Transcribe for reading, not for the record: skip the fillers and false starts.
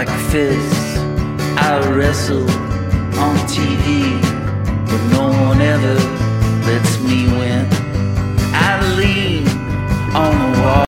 like fists. I wrestle on TV, but no one ever